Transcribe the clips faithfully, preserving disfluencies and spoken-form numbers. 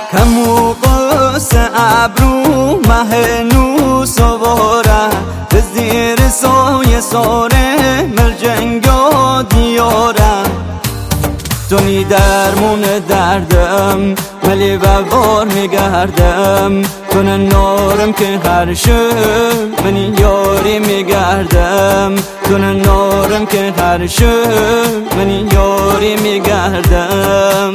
کمو قص ابرو مهنو سواره زیر سایه ساره ملجنگا دیاره تونی درمون دردم ملی و بار میگردم تون نارم که هر شب منی یاری میگردم تون نارم که هر شب منی یاری میگردم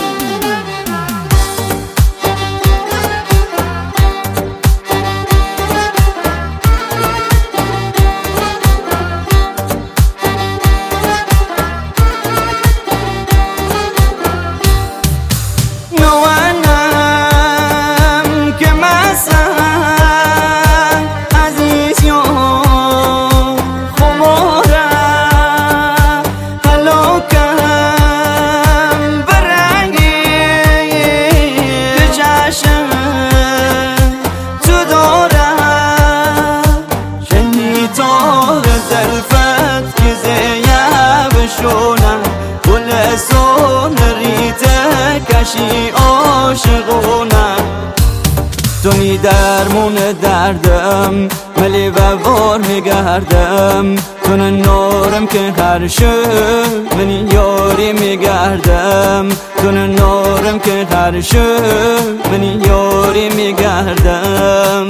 کشی عاشقونه تونی درمون دردم ملی و بار میگردم تون نارم که هر شب منی یاری میگردم تون نارم که هر شب منی یاری میگردم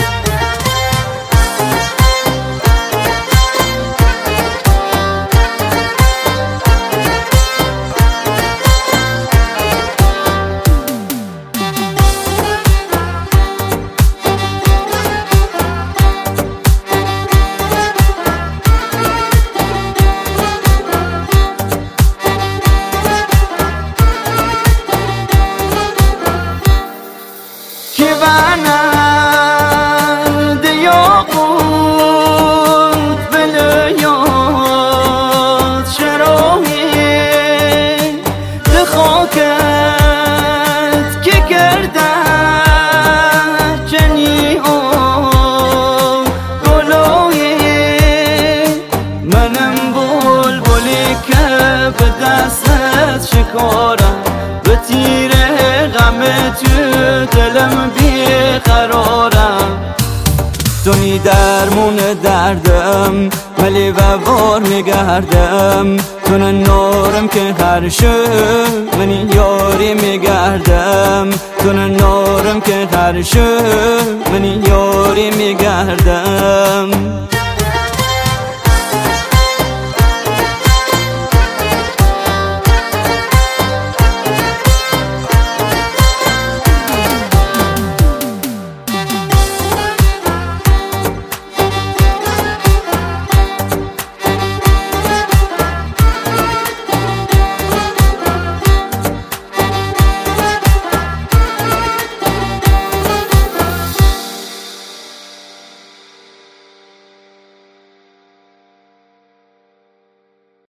شکارم به تیر غم تو دلم بیقرارم تونی درمون دردم ملی و بار میگردم تون نارم که هر شب منی یاری میگردم تون نارم که هر شب منی یاری میگردم